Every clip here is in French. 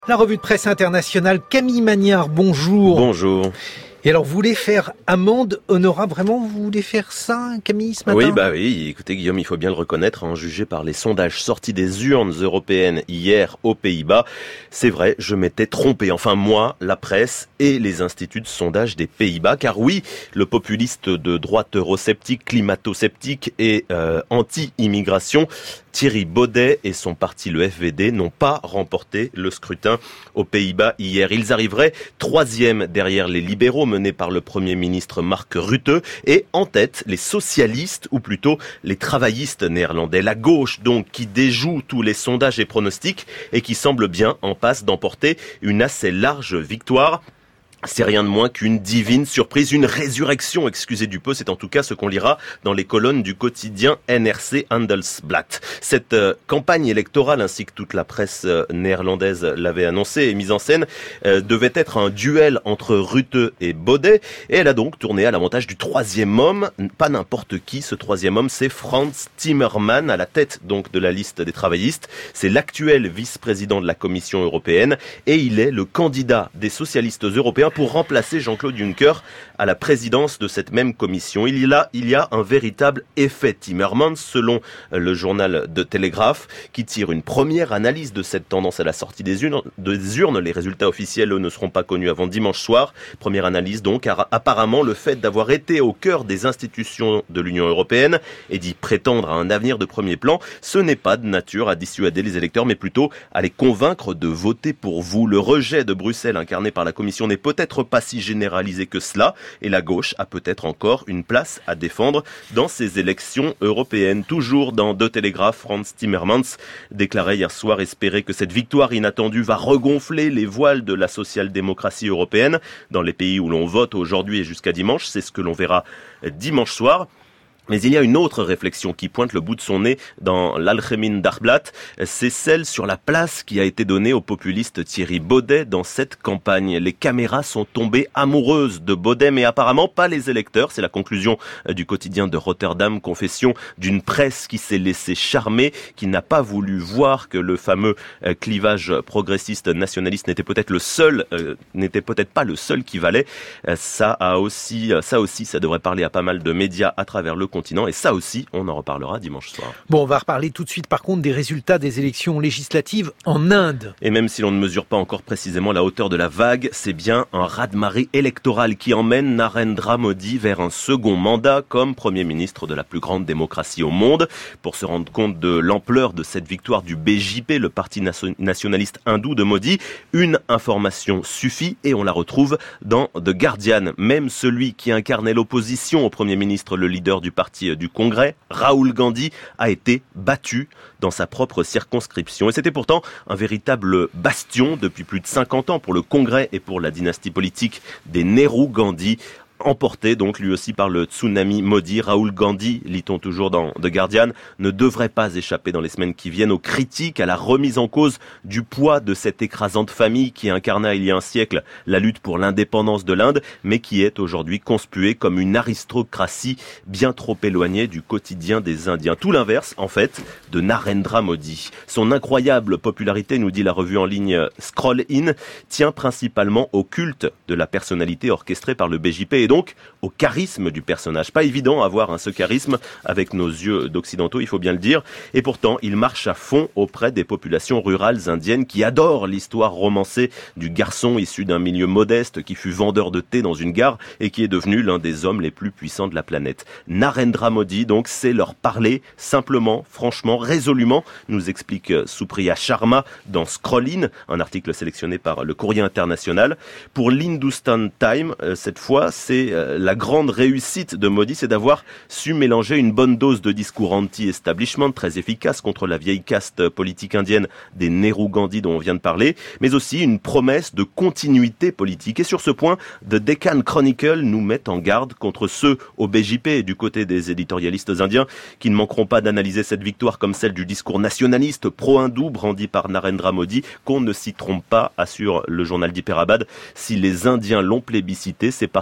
La revue de presse internationale, Camille Magnard, bonjour. Bonjour. Et alors, vous voulez faire amende honorable, vraiment, vous voulez faire ça, Camille, ce matin ? Oui, écoutez Guillaume, il faut bien le reconnaître, jugé par les sondages sortis des urnes européennes hier aux Pays-Bas. C'est vrai, je m'étais trompé, enfin moi, la presse et les instituts de sondage des Pays-Bas, car oui, le populiste de droite eurosceptique, climato-sceptique et anti-immigration, Thierry Baudet et son parti, le FVD, n'ont pas remporté le scrutin aux Pays-Bas hier. Ils arriveraient troisième derrière les libéraux menés par le Premier ministre Mark Rutte et en tête les socialistes ou plutôt les travaillistes néerlandais. La gauche donc qui déjoue tous les sondages et pronostics et qui semble bien en passe d'emporter une assez large victoire. C'est rien de moins qu'une divine surprise, une résurrection, excusez du peu, c'est en tout cas ce qu'on lira dans les colonnes du quotidien NRC Handelsblad. Cette campagne électorale, ainsi que toute la presse néerlandaise l'avait annoncé et mise en scène, devait être un duel entre Rutte et Baudet, et elle a donc tourné à l'avantage du troisième homme, pas n'importe qui, ce troisième homme, c'est Frans Timmermans, à la tête donc de la liste des travaillistes. C'est l'actuel vice-président de la Commission européenne, et il est le candidat des socialistes européens pour remplacer Jean-Claude Juncker à la présidence de cette même commission. Il y a un véritable effet Timmermans, selon le journal de Telegraph, qui tire une première analyse de cette tendance à la sortie des urnes. Les résultats officiels, eux, ne seront pas connus avant dimanche soir. Première analyse donc, car apparemment le fait d'avoir été au cœur des institutions de l'Union européenne et d'y prétendre à un avenir de premier plan, ce n'est pas de nature à dissuader les électeurs, mais plutôt à les convaincre de voter pour vous. Le rejet de Bruxelles incarné par la Commission n'est peut-être pas si généralisé que cela, et la gauche a peut-être encore une place à défendre dans ces élections européennes. Toujours dans De Telegraph, Frans Timmermans déclarait hier soir espérer que cette victoire inattendue va regonfler les voiles de la social-démocratie européenne dans les pays où l'on vote aujourd'hui et jusqu'à dimanche. C'est ce que l'on verra dimanche soir. Mais il y a une autre réflexion qui pointe le bout de son nez dans l'Algemeen Dagblad, c'est celle sur la place qui a été donnée au populiste Thierry Baudet dans cette campagne. Les caméras sont tombées amoureuses de Baudet, mais apparemment pas les électeurs. C'est la conclusion du quotidien de Rotterdam, confession d'une presse qui s'est laissée charmer, qui n'a pas voulu voir que le fameux clivage progressiste nationaliste n'était peut-être pas le seul qui valait. Ça devrait parler à pas mal de médias à travers le continent, et ça aussi, on en reparlera dimanche soir. Bon, on va reparler tout de suite par contre des résultats des élections législatives en Inde. Et même si l'on ne mesure pas encore précisément la hauteur de la vague, c'est bien un raz-de-marée électoral qui emmène Narendra Modi vers un second mandat comme Premier ministre de la plus grande démocratie au monde. Pour se rendre compte de l'ampleur de cette victoire du BJP, le parti nationaliste hindou de Modi, une information suffit et on la retrouve dans The Guardian. Même celui qui incarnait l'opposition au Premier ministre, le leader du parti du Congrès, Rahul Gandhi, a été battu dans sa propre circonscription. Et c'était pourtant un véritable bastion depuis plus de 50 ans pour le Congrès et pour la dynastie politique des Nehru-Gandhi. Emporté donc lui aussi par le tsunami Modi, Rahul Gandhi, lit-on toujours dans The Guardian, ne devrait pas échapper dans les semaines qui viennent aux critiques, à la remise en cause du poids de cette écrasante famille qui incarna il y a un siècle la lutte pour l'indépendance de l'Inde, mais qui est aujourd'hui conspuée comme une aristocratie bien trop éloignée du quotidien des Indiens. Tout l'inverse, en fait, de Narendra Modi. Son incroyable popularité, nous dit la revue en ligne Scroll In, tient principalement au culte de la personnalité orchestrée par le BJP et donc au charisme du personnage. Pas évident à voir ce charisme avec nos yeux d'occidentaux, il faut bien le dire. Et pourtant, il marche à fond auprès des populations rurales indiennes qui adorent l'histoire romancée du garçon issu d'un milieu modeste qui fut vendeur de thé dans une gare et qui est devenu l'un des hommes les plus puissants de la planète. Narendra Modi, donc, c'est leur parler simplement, franchement, résolument, nous explique Supriya Sharma dans Scroll In, un article sélectionné par le Courrier International. Pour l'Hindustan Times, cette fois, c'est la grande réussite de Modi, c'est d'avoir su mélanger une bonne dose de discours anti-establishment très efficace contre la vieille caste politique indienne des Nehru-Gandhi dont on vient de parler, mais aussi une promesse de continuité politique. Et sur ce point, The Deccan Chronicle nous met en garde contre ceux au BJP et du côté des éditorialistes indiens qui ne manqueront pas d'analyser cette victoire comme celle du discours nationaliste pro-hindou brandi par Narendra Modi, qu'on ne s'y trompe pas, assure le journal d'Hyperabad. Si les Indiens l'ont plébiscité, c'est parce qu'on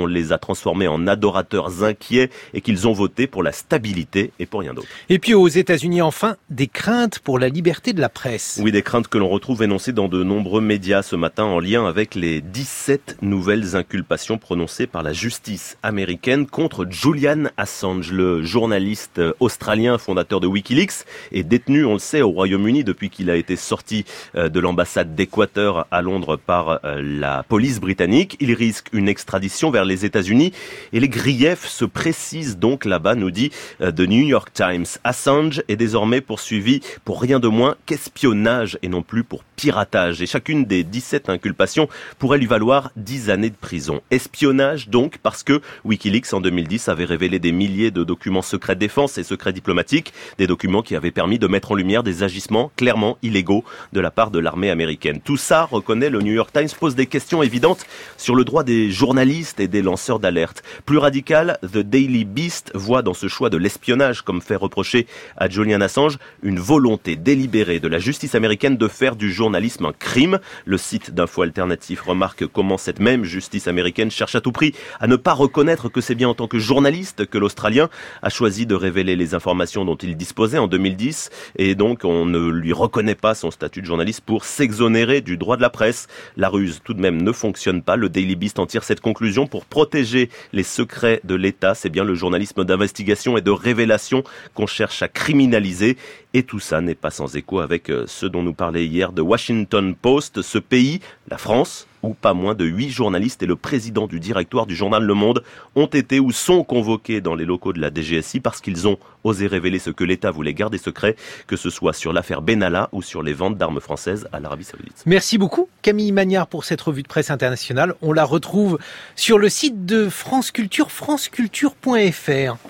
les a transformés en adorateurs inquiets et qu'ils ont voté pour la stabilité et pour rien d'autre. Et puis aux États-Unis, enfin, des craintes pour la liberté de la presse. Oui, des craintes que l'on retrouve énoncées dans de nombreux médias ce matin en lien avec les 17 nouvelles inculpations prononcées par la justice américaine contre Julian Assange, le journaliste australien fondateur de Wikileaks, est détenu, on le sait, au Royaume-Uni depuis qu'il a été sorti de l'ambassade d'Équateur à Londres par la police britannique. Il risque une extradition vers les États-Unis et les griefs se précisent donc là-bas, nous dit The New York Times. Assange est désormais poursuivi pour rien de moins qu'espionnage et non plus pour piratage. Et chacune des 17 inculpations pourrait lui valoir 10 années de prison. Espionnage donc parce que Wikileaks en 2010 avait révélé des milliers de documents secrets défense et secrets diplomatiques, des documents qui avaient permis de mettre en lumière des agissements clairement illégaux de la part de l'armée américaine. Tout ça, reconnaît le New York Times, pose des questions évidentes sur le droit des journalistes et des lanceurs d'alerte. Plus radical, The Daily Beast voit dans ce choix de l'espionnage, comme fait reprocher à Julian Assange, une volonté délibérée de la justice américaine de faire du journalisme un crime. Le site d'Info Alternatif remarque comment cette même justice américaine cherche à tout prix à ne pas reconnaître que c'est bien en tant que journaliste que l'Australien a choisi de révéler les informations dont il disposait en 2010 et donc on ne lui reconnaît pas son statut de journaliste pour s'exonérer du droit de la presse. La ruse tout de même ne fonctionne pas. Le Daily Beast en tire cette conclusion: pour protéger les secrets de l'État, c'est bien le journalisme d'investigation et de révélation qu'on cherche à criminaliser. Et tout ça n'est pas sans écho avec ce dont nous parlait hier de Washington Post, ce pays, la France, où pas moins de 8 journalistes et le président du directoire du journal Le Monde ont été ou sont convoqués dans les locaux de la DGSI parce qu'ils ont osé révéler ce que l'État voulait garder secret, que ce soit sur l'affaire Benalla ou sur les ventes d'armes françaises à l'Arabie Saoudite. Merci beaucoup Camille Magnard pour cette revue de presse internationale. On la retrouve sur le site de France Culture, franceculture.fr.